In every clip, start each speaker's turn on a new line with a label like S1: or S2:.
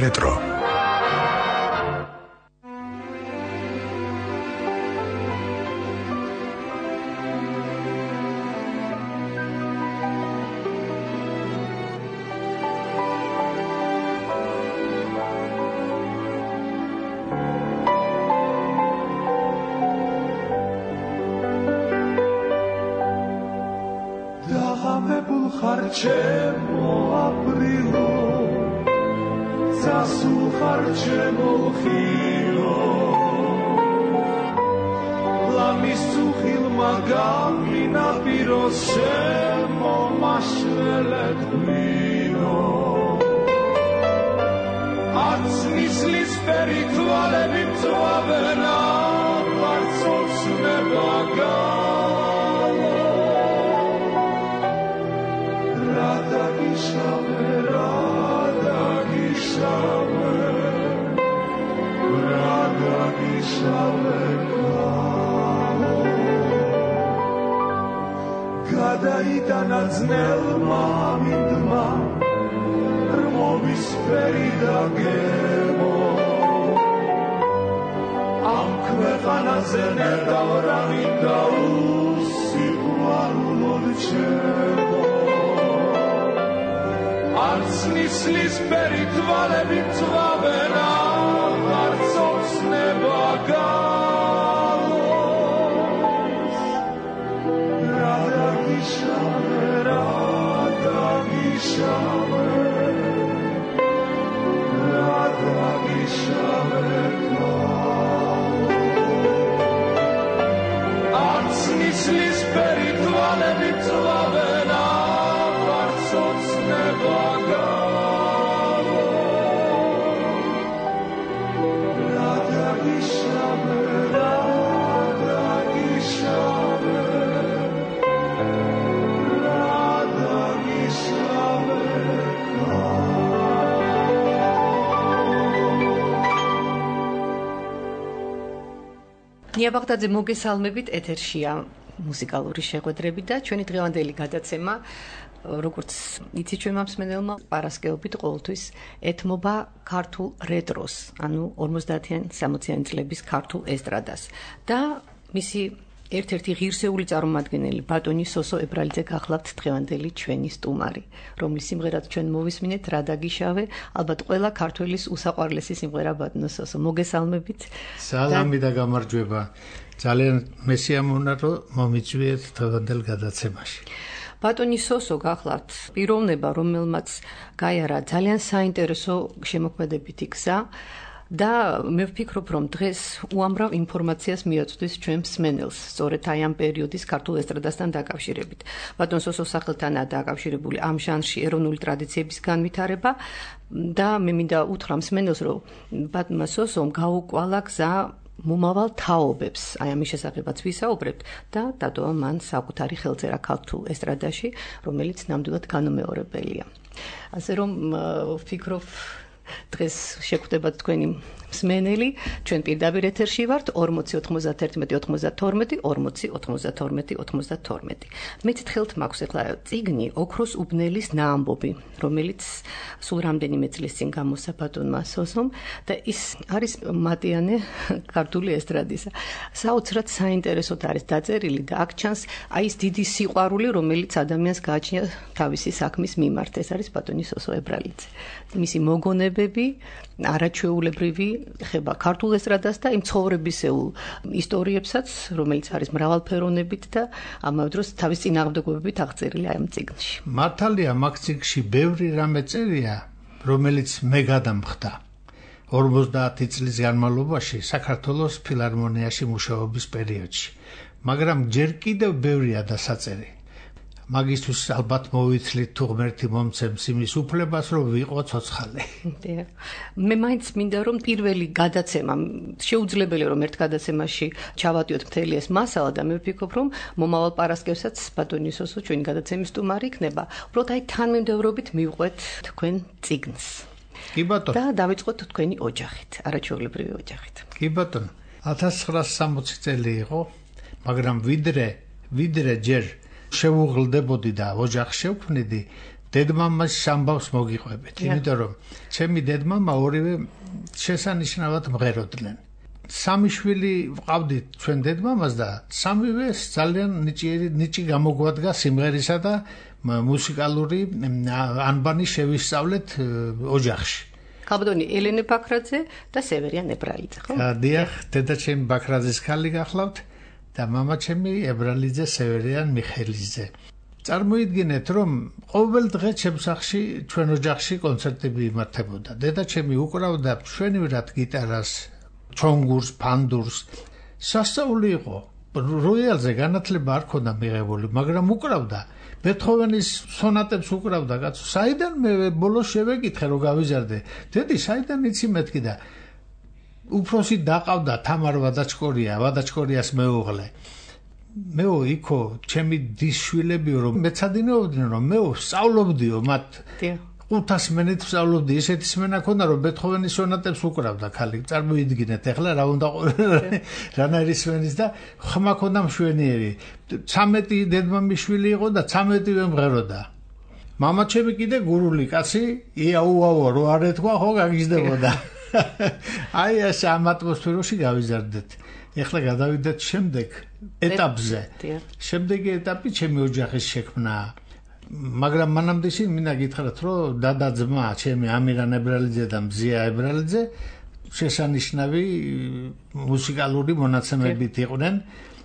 S1: რეტრო.
S2: Čemo aprilo, zasluchar čemo chilo, la misuchil magami na piros čemo mašvelet vino. Atsmisli spirituale vitrovena, parcov snebaga. Გადაიტანა ძნელმა მინდმა რმოვის ფერი და გემო ამ ქვეყანაზე ნერგავ რა მინდა უსიყვარულოდ ჩემო არც ნისლის ფერი თვალები წვავენა არცობს ნება
S3: ნია ბაღდაძე მოგესალმებით ეთერშია მუსიკალური შეხვედრები და ჩვენი დღევანდელი გადაცემა როგორც იცით ჩვენ მსმენელმა პარასკევობით ყოველთვის ეთმობა ქართულ რეტროს, ანუ 50-იან 60-იან წლების ქართულ ესტრადას და მისი ერთ-ერთი ღირსეული წარმომადგენელი ბატონი სოსო ებრალიძე გახლავთ დღევანდელი ჩვენი სტუმარი, რომლის სიმღერაც ჩვენ მოვისმინეთ რა დაგიშავე, ალბათ ყველა ქართველის უსაყვარლესი სიმღერა ბატონო სოსო. მოგესალმებით.
S4: სალამი და გამარჯვება. ძალიან მესიამონა რომ მომიწვიეთ დღევანდელ გადაცემაში.
S3: ბატონი სოსო გახლავთ პიროვნება, რომელმაც გაიარა ძალიან საინტერესო შემოქმედებითი გზა. და მე ვფიქრობ, რომ დღეს უამრავ ინფორმაციას მიაწვდის ჩვენ მსმენელს, სწორედ აი ამ პერიოდის ქართულ ესტრადასთან დაკავშირებით. ბატონ სოსოს სახელთანაა დაკავშირებული ამ ჟანრში ეროვნული ტრადიციების განვითარება და მე მინდა უთხრა მსმენელს, რომ ბატონმა სოსომ გაუკვალა გზა მომავალ თაობებს, აი ამის შესახებაც ვისაუბრებთ და დატოვა მან საკუთარი ხელწერა ქართულ ესტრადაში, რომელიც ნამდვილად განუმეორებელია. ასე რომ ვფიქრობ დღეს შეგვხვდებათ თქვენი მსმენელი, ჩვენ პირდაპირ ეთერში ვართ 40 91 92 40 92 92. მეც თხელთ მაქვს ახლა წიგნი ოქროს უბნელის ნაამბობი, რომელიც სულ რამდენიმე წლის წინ გამოსცა ბატონმა სოსომ და ის არის მატიანე ქართული ესტრადისა. საოცრად საინტერესოდ არის დაწერილი და აქ ჩანს აი ეს დიდი სიყვარული, რომელიც ადამიანს გააჩნია თავისი საქმის მიმართ. ეს არის ბატონი სოსო ებრალიძე. მისი მოგონებები, არაჩვეულებრივი ეხება ქართულ ესტრადას და იმ ცხოვრებისეულ ისტორიებსაც, რომელიც არის მრავალფეროვნებით და ამავე დროს თავის წინააღმდეგობებით აღწერილი ამ წიგნში.
S4: მართალია, მაგ წიგნში ბევრი რამე წერია, რომელიც მე გადამხდა 50 წლის განმავლობაში საქართველოს ფილარმონიაში მუშაობის პერიოდში. მაგრამ ჯერ კიდევ ბევრია დასაწერი. მაგისთვის ალბათ მოვიცლით თუ ღმერთი მომცემს იმის უფლებას, რომ ვიყო ცოცხალი.
S3: მე მაინც მინდა რომ პირველი გადაცემა, შეუძლებელია რომ ერთ გადაცემაში ჩავატიოთ მთელი ეს მასალა და მე ვფიქრობ რომ მომავალ პარასკევსაც ბატონი სოსო ჩვენი გადაცემის სტუმარი იქნება. უბრალოდ აი თანმიმდევრობით მივყვეთ თქვენ წიგნს.
S4: კი ბატონო.
S3: და დავიწყოთ თქვენი ოჯახით, არაჩვეულებრივი ოჯახით.
S4: კი ბატონო. 1960 წელი იყო, მაგრამ ვიდრე ჯერ შევუღლდებოდი და ოჯახს შევქმნიდი, დედმამას ამბავს მოგიყვებით, იმიტომ რომ ჩემი დედმამა ორივე შესანიშნავად მღეროდნენ. სამი შვილი ვყავდით ჩვენ დედმამას და სამივე ძალიან ნიჭი გამოგვადგა სიმღერისა და მუსიკალური ანბანი შევისწავლეთ ოჯახში.
S3: ქალბატონი ელენე ბაქრაძე და სევერიან ებრალიძე, ხო?
S4: დიახ, დედა ჩემი ბაქრაძის ქალი გახლავთ და მამა ჩემი ებრალიძე სევერიან მიხელიძე. წარმოიდგინეთ, რომ ყოველ დღე ჩემს სახლში, ჩვენ ოჯახში კონცერტები იმართებოდა. დედა ჩემი უკრავდა ჩვენივრად გიტარას, ჩონგურს, ფანდურს. სასწაული იყო. როიალზე განათლება არ ქონდა მიღებული, მაგრამ უკრავდა. ბეთჰოვენის სონატებს უკრავდა, კაცო. საიდან მე ბოლოს შევეკითხე, რომ გავიზარდე. დედი, საიდან იცი მეთქი და უფროსი დაყავდა თამარ ვადაჩკორიას მეუღლე. მეო იქო ჩემი დის შვილებიო რომ მეცადინეობდნენ რომ მეო სწავლობდიო მათ 500 მენით სწავლობდი ესეთი სმენა ქონდა რომ ბეთჰოვენის სონატებს უკრავდა ქალი წარმოიდგინეთ ეხლა რა უნდა რანაირი სმენის და ხმა ქონდა მშვენიერი 13 დედმამის შვილი იყო და 13-ვე მღეროდა მამა ჩემი კიდე გურული კაცი იაუაო რო არ ეთქვა ხო გაგიზდებოდა აი ეს ამ ატმოსფეროში გავიზარდეთ ეხლა გადავიდეთ შემდეგ ეტაპზე. შემდეგი ეტაპი ჩემი ოჯახის შექმნა. მაგრამ მანამდე ისინი მინდა გითხრათ, რომ დადა ძმა ჩემი ამირან ებრალიძე და მზია ებრალიძე შესანიშნავი მუსიკალური მონაცემებით იყვნენ.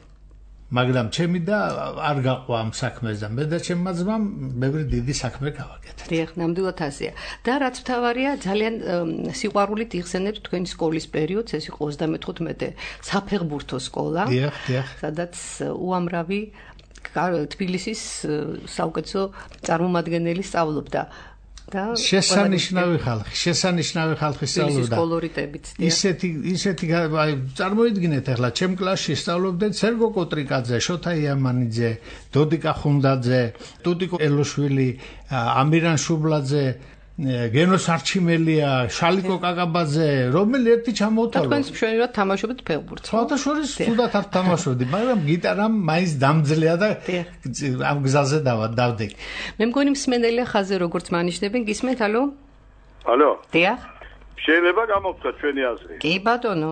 S4: მაგრამ ჩემი და არ გაყვა ამ საქმეს და მე და ჩემმა ძმამ ბევრი დიდი საქმე გავაკეთეთ.
S3: დიახ, ნამდვილად ასეა. და რაც მთავარია, ძალიან სიყვარულით იხსენებთ თქვენი სკოლის პერიოდს, ეს იყო 35 საფეხბურთო სკოლა.
S4: დიახ.
S3: სადაც უამრავი თბილისის საუკეთესო წარმომადგენელი სწავლობდა. და
S4: შესანიშნავი ხალხი სწავლობდა.
S3: კოლორიტებით.
S4: ისეთი წარმოიდგინეთ ახლა ჩემ კლასში სწავლობდნენ სერგო კოტრიკაძე, შოთა იამანიძე, დოდიკა ხუნდაძე, ტუტიკო ელოშვილი, ამირან შუბლაძე, გენოს არჩიმელია, შალიკო კაკაბაძე, რომელი ერთი ჩამოვთვალო.
S3: თქვენს მშვენივრად თამაშობთ ფეხბურთს.
S4: სხვათა შორის თუდად არ თამაშობდი, მაგრამ გიტარამ მაინც დამძლეა და ამ გზაზე დავდექ.
S3: მე მგონი მსმენელია ხაზე როგორც მანიშნებენ, გისმენთ, ალო?
S1: ალო?
S3: დიახ.
S1: შეიძლება გამოვთქვა ჩვენი აზრი?
S3: კი ბატონო.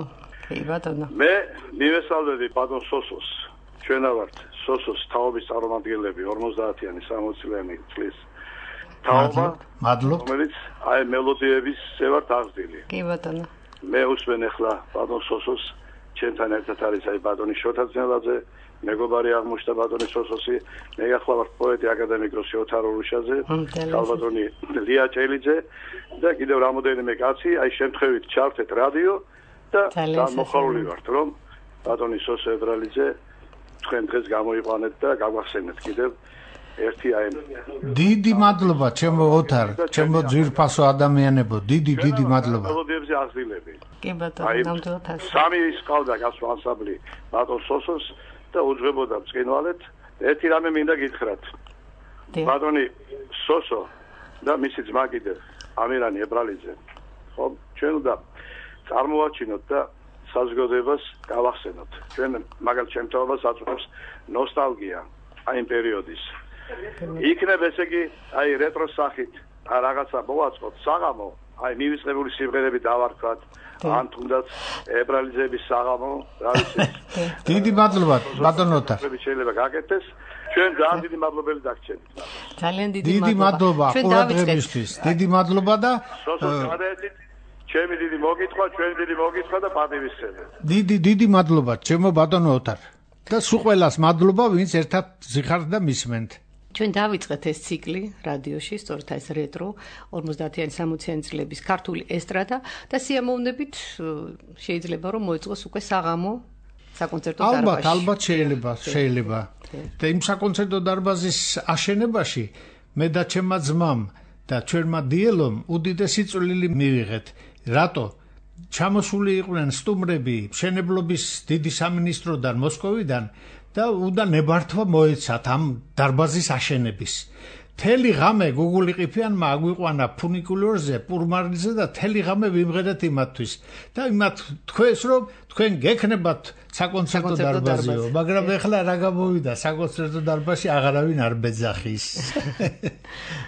S1: მე მივესალმები ბატონ სოსოს. ჩვენა ვართ სოსოს თაობის წარმომადგენლები 50-იანი 60-იანი წლის. თაობა,
S4: მადლობ.
S1: რომელიც აი მელოდიების ზევართ აღზრდილი.
S3: კი ბატონო.
S1: მე უსმენ ახლა ბატონ სოსოს, ჩემთან ერთად არის აი ბატონი შოთა ძნელაძე, მეგობარი აღმოჩნდა ბატონი სოსოსი, მე ახლა ვარ პოეტი აკადემიკოსი ოთარ ურუშაძე, ქალბატონი ლია ჭელიძე და კიდევ რამოდენიმე კაცი, აი შემთხვევით ჩავთეთ რადიო და მოხარული ვართ, რომ ბატონი სოსო ებრალიძე თქვენ დღეს გამოიყვანეთ და გაგვახსენეთ კიდევ ერთი აი
S4: დიდი მადლობა ჩემო ოთარ, ჩემო ძვირფასო ადამიანებო, დიდი მადლობა.
S1: მელოდიებზე აღზრდილები.
S3: კი ბატონო, ნამდვილად ასე.
S1: სამი ისყავდა გასვლა ანსამბლი ბატონ სოსოს და უძღვებოდა ბრწყინვალეთ. ერთი რამე მინდა გითხრათ. ბატონი სოსო და მისი ძმა კიდე ამირანი ებრალიძე. ხო, ჩვენ უნდა წარმოვაჩინოთ და საზოგადოებას გავახსენოთ. ჩვენ მაგალ ჩემთაობას აწუხებს ნოსტალგია აი იმ პერიოდის. იქნებ ესე იგი აი რეტრო სახით რაღაცა მოვაწყოთ საღამო აი მივისყებული სიმღერები დავარქვათ ან თუნდაც ებრალიძეების საღამო რა ვიცი
S4: დიდი მადლობა ბატონოთა
S1: შეიძლება გაკეთდეს ჩვენ ძალიან დიდი მადლობელი დაგჩენთ
S3: ძალიან დიდი
S4: მადლობა ყურადღებისთვის დიდი მადლობა და
S1: ჩემი დიდი მოგითხვა ჩვენი დიდი მოგითხვა და პატივისცემა
S4: დიდი მადლობა ჩემო ბატონო ოთარ და სულ ყველას მადლობა ვინც ერთად ზიხართ და მისმენთ
S3: ჩვენ დავიწყეთ ეს ციკლი რადიოში, სწორედ ეს რეტრო 50-იანი 60-იანი წლების ქართული ესტრადა და სიამოვნებით შეიძლება რომ მოეწყოს უკვე საღამო საკონცერტო დარბაზში.
S4: ალბათ შეიძლება. და იმ საკონცერტო დარბაზის აშენებაში მე და ჩემმა ძმამ და ჩვენმა დიელომ უდიდესი წვლილი მივიღეთ. რატო? ჩამოსული იყვნენ სტუმრები მშენებლობის დიდი სამინისტროდან მოსკოვიდან და უნდა ნებართვა მოეცათ ამ დარბაზის აშენების. თელი ღამე გუგულიყიფიანმა აგვიყვანა ფუნიკულორზე, პურმარილზე და თელი ღამე ვიმღერეთ იმათთვის. და იმათ თქვენს რომ თქვენ გექნებათ საკონცერტო დარბაზიო, მაგრამ ეხლა რა გამოვიდა საკონცერტო დარბაზში აღარავინ არ ბეძახის.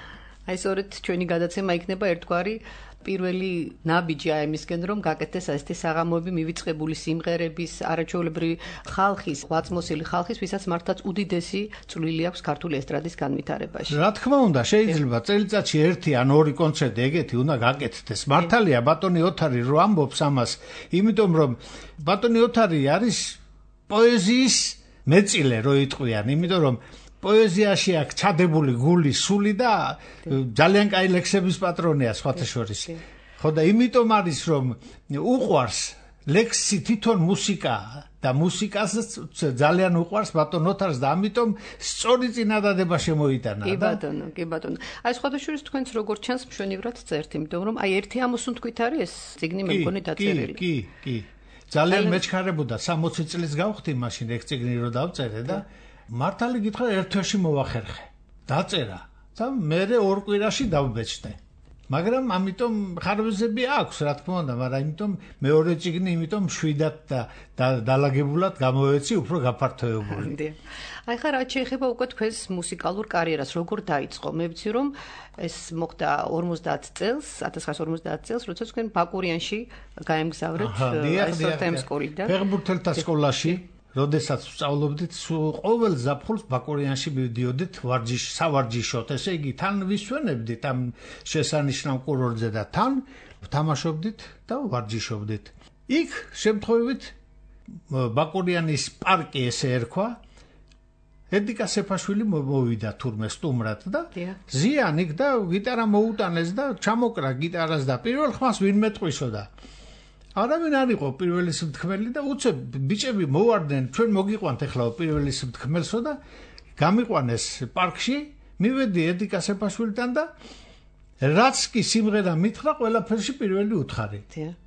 S3: აი სწორედ ჩვენი გადაცემა იქნება ერთგვარი პირველი ნაბიჯი აი იმისკენ რომ გაკეთდეს ასეთი საღამოები მივიწყებული სიმღერების არაჩვეულებრივი ხალხის ღვაწმოსილი ხალხის ვისაც მართლაც უდიდესი წვლილი აქვს ქართული ესტრადის განვითარებაში.
S4: რა თქმა უნდა შეიძლება წელიწადში ერთი ან ორი კონცერტი ეგეთი უნდა გაკეთდეს. მართალია ბატონი ოთარი რო ამბობს ამას, იმიტომ რომ ბატონი ოთარი არის პოეზიის მეწილე რო იტყვიან, იმიტომ რომ პოეზიაში აქვს ჩადებული გული, სული და ძალიან კაი ლექსების პატრონია სხვათა შორის. ხო და იმიტომ არის რომ უყვარს ლექსი თვითონ მუსიკა და მუსიკასაც ძალიან უყვარს ბატონ ოთარს და ამიტომ სწორი წინადადება შემოიტანა.
S3: კი ბატონო. აი სხვათა შორის თქვენც როგორ ჩანს მშვენივრად წერთ, იმიტომ რომ აი ერთი ამოსუნ თქვით არის ეს წიგნი მე მგონი დაწერილი.
S4: კი. ძალიან მეჩქარებოდა 60 წლის გავხდი მაშინ ეგ წიგნი რო დავწერე და მართალი გითხრა ერთ თვეში მოვახერხე. დაწერა და მე ორ კვირაში დავბეჭდე. მაგრამ ამიტომ ხარვეზები აქვს, რა თქმა უნდა, მაგრამ ამიტომ მეორე წიგნი იმიტომ შვიდად და დალაგებულად გამოვეცი უფრო გაფართოებული.
S3: აი ხა რა შეიძლება უკვე თქვენს მუსიკალურ კარიერას როგორ დაიწყო? მე ვიცი რომ ეს მოხდა 50 წელს, 1950 წელს, როცა თქვენ ბაკურიანში გაემგზავრეთ ესორტემ სკოლიდან.
S4: ფეხბურთელთა სკოლაში როდესაც ვსწავლობდით, ყოველ ზაფხულს ბაკურიანში მივდიოდით სავარჯიშოდ, ესე იგი თან ვისვენებდით ამ შესანიშნავ კურორტზე და თან ვთამაშობდით და ვარჯიშობდით. იქ შემთხვევით ბაკურიანის პარკი ესე ერქვა. ედიკა სეფაშვილი მოვიდა თურმე სტუმრად და ზიანიკ და გიტარა მოუტანეს და ჩამოკრა გიტარას და პირველ ხმას ვინ მეტყვისოდა. არავინ არ იყო პირველი სიმთქმელი და უცებ ბიჭები მოვარდნენ ჩვენ მოგიყვანთ ახლა პირველი სიმთქმელსო და გამიყვანეს პარკში მივედი ედიკა სეფაშვილთან და რაც კი სიმღერა მითხრა ყველაფერში პირველი უთხარი.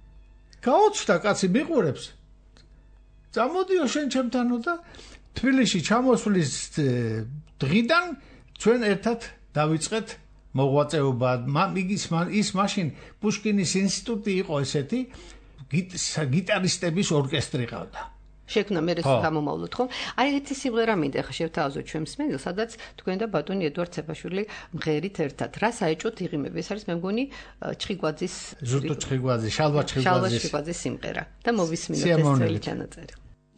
S4: გაოცდა კაცი მიყურებს. წამოდიო შენ ჩემთანო და თბილისში ჩამოსვლის დღიდან ჩვენ ერთად დავიწყეთ მოღვაწეობა. ის მაშინ პუშკინის ინსტიტუტი იყო ესეთი გიტარისტების ორკესტრი ყავდა.
S3: შექმნა მე ეს გამომავლოთ ხო? აი ერთი სიმღერა მინდა ხა შევთავაზოთ ჩვენ მსმენელს, სადაც თქვენ და ბატონი ედვარდ სეფაშვილი მღერით ერთად. რა საეჭვოდ იღიმები? ეს არის მე მგონი ჩხიგვაძის
S4: ზურტო ჩხიგვაძის, შალვა
S3: ჩხიგვაძის სიმღერა და მოვისმინოთ ეს წელი ჩანაწერი.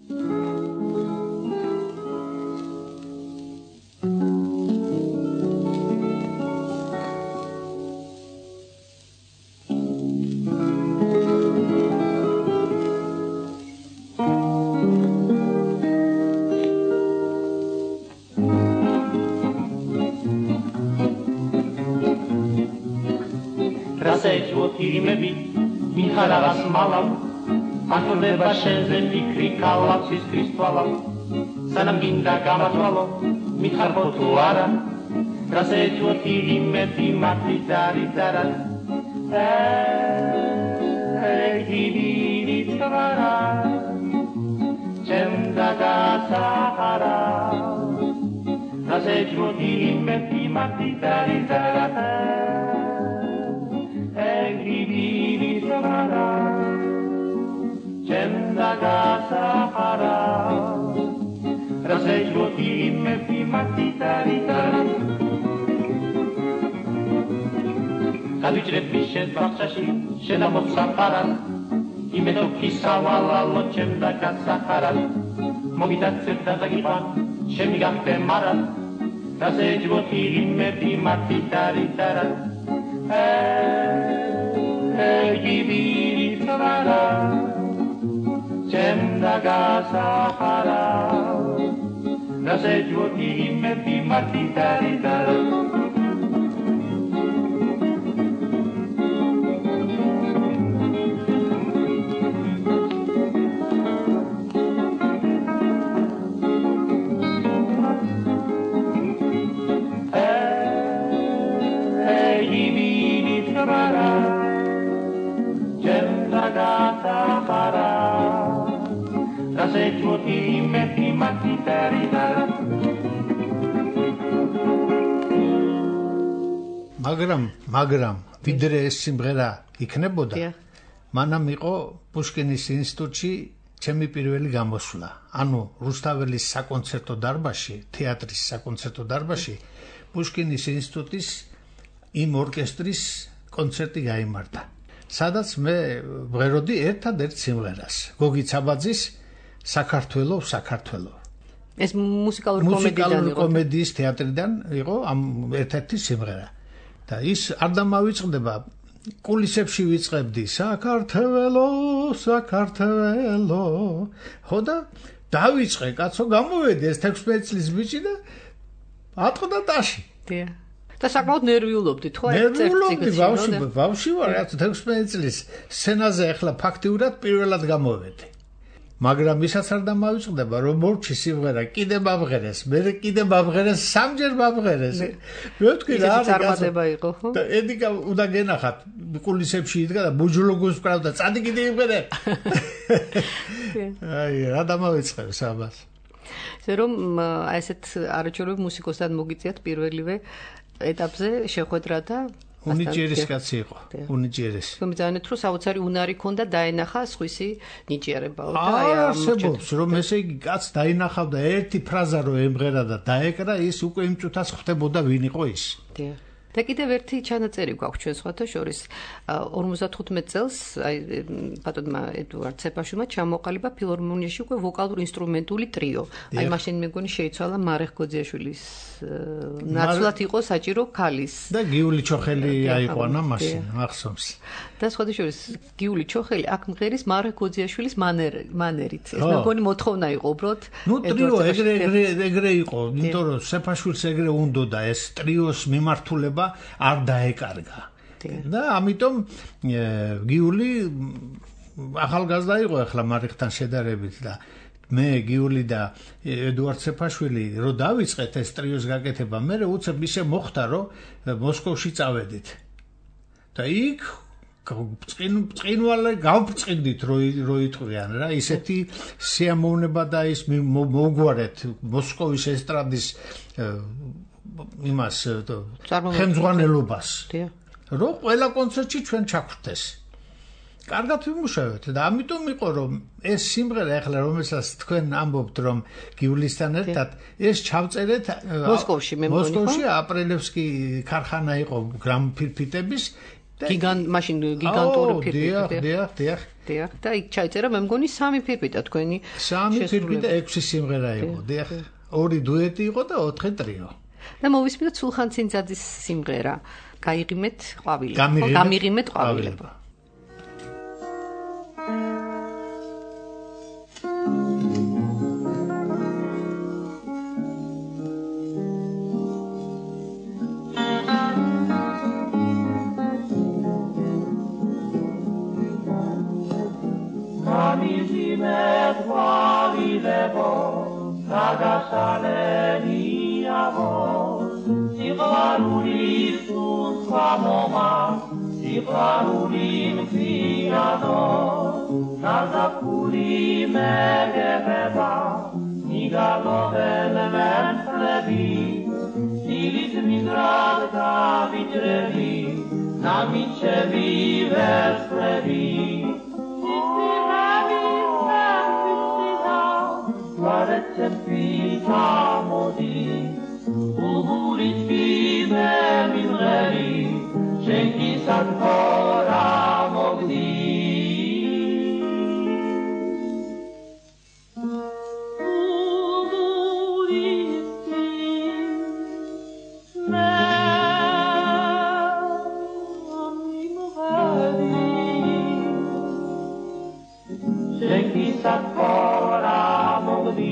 S5: ირიმები მიხარაღას მალავ ახლდება შენზე ფიქრი კალავს ისთვის თვალავ სანამ გინდა გამათვალო მიხარბო თუ არა რას ეჭვოთ ირიმები მათი დარიდარა ეგიდირი თვარა ჩემდა გასახარა რას ეჭვოთ ირიმები მათი დარიდარა Egibiri samara, cenda gasahara, rasejvoti me pimatita. Kavichret bishet bakchashi, shena motsafara, imeto kisawala lo cenda gasahara, mogitatset dazagipan, shemigante mara, rasejvoti me pimatita. Egibiri samara, cenda gasahara, rasejvoti me pimatita.
S4: მაგრამ ვიდრე ეს სიმღერა იქნებოდა მანამ იყო პუშკინის ინსტიტუტში ჩემი პირველი გამოსვლა ანუ რუსთაველის საკონცერტო დარბაზში თეატრის საკონცერტო დარბაზში პუშკინის ინსტიტუტის იმ ორკესტრის კონცერტი გაიმართა. სადაც მე ვღეროდი ერთადერთ სიმღერას. გოგი ცაბაძის საქართველო.
S3: ეს მუსიკალური
S4: კომედიის თეატრიდან იყო ამ ერთ-ერთი სიმღერა. და ის არ დამავიწყდება კულისებში ვიწყებდი საქართველო. ხო და დავიწყე კაცო გამოვედი ეს 16 წლის ბიჭი და ატყდა ტაში.
S3: დიახ. და საკმაოდ ნერვიულობდი თუ აი
S4: ბავშვი ვარ 16 წლის სცენაზე ახლა ფაქტიურად პირველად გამოვედი. მაგრამ ისაც არ დამავიწყდება რომ მორჩი სიმღერა კიდე მაბღერეს, მე კიდე მაბღერეს, სამჯერ მაბღერეს. მე ვთქვი რა
S3: წარმატება იყო, ხო?
S4: და ედიკა უნდა გენახათ კულისებში იდგა და ბუჯლოგოს ვკრავდა, წადი კიდე იმღერე. აი, რა დამავიწყებს ამას.
S3: რომ აი ესეთ არაჩვეულებრივ მუსიკოსთან მოგიწიათ პირველივე ეტაპზე შეხვედრა და
S4: უნიჭიერის კაცი იყო. უნიჭიერის.
S3: მომძანეთ რომ საოცარი უნარი ქონდა დაენახა სხვისი ნიჭიერებაო და
S4: აი არსებობს რომ ესე იგი კაც დაინახავდა ერთი ფრაზა რომ ემღერა და დაეკრა ის უკვე იმ წუთას ხვდებოდა ვინ იყო ის.
S3: დიახ. და კიდევ ერთი ჩანაწერი გვაქვს ჩვენ სხვათა შორის 55 წელს აი ბატონმა ედუარდ ცეპაშვილმა ჩამოყალიბა ფილარმონიაში უკვე ვოკალურ ინსტრუმენტული ტრიო. აი მაშინ მეგონი შეიცვალა მარეხ გოძიაშვილის ნაცვლად იყო საჭირო ქალის
S4: და გიული ჩოხელი აიყვანა მაშინ ახსოვს.
S3: და სხვათა შორის გიული ჩოხელი აქ მღერის მარეხ გოძიაშვილის მანერით. ეს მეგონი მოთხოვნა იყო უბრალოდ.
S4: ნუ ტრიო ეგრე იყო, იმიტომ რომ ცეპაშვილს ეგრე უნდოდა ეს ტრიოს მიმართულება არ დაეკარგა. და ამიტომ გიული ახალგაზრდა იყო ახლა მარიხთან შედარებით და მე გიული და ედუარდ ცეფაშვილი რო დავიწყეთ ეს ტრიოს გაკეთება, მე უცებ ისე მოხდა რომ მოსკოვში წავედით. და იქ წინვალე გავბრწყინდით რო იტყვიან რა, ისეთი სიამოვნება და ის მოგვარეთ მოსკოვის ესტრადის იმას ხელმძღვანელობას. რომ ყველა კონცერტში ჩვენ ჩაგვხდეს. კარგად ვიმუშავეთ და ამიტომ იყო რომ ეს სიმღერა ახლა რომელსაც თქვენ ამბობთ რომ გივლისთან ერთად ეს ჩავწერეთ მოსკოვში აპრელევსკი ქარხანა იყო გრამფირფიტების
S3: მაშინ გიგანტური
S4: ფირფიტი.
S3: დიახ. და იქ ჩაიწერა მე მგონი 3 ფირფიტა თქვენი.
S4: 3 ფირფიტა 6 სიმღერა იყო. დიახ. 2 დუეტი იყო და 4 ტრიო.
S3: და მოვისმინოთ სულხან ცინძაძის სიმღერა გაიღიმეთ ყვავილებო. გამიღიმეთ ყვავილებო.
S5: გამიღიმეთ ყვავილებო გადასალენი სიყვარულის უსხვა მომა, სიყვარული მზიანო, ნაზაფხული მეგებება, მიგალობენ მენწლები, დილით მიზრად გავიჭრები, ნამიჩები ვერცხლები. ვარეცები მოდი უბურით ვიმე მიმღერი შენ გისად ხორა მოგდი შენ გისად ხორა მოგდი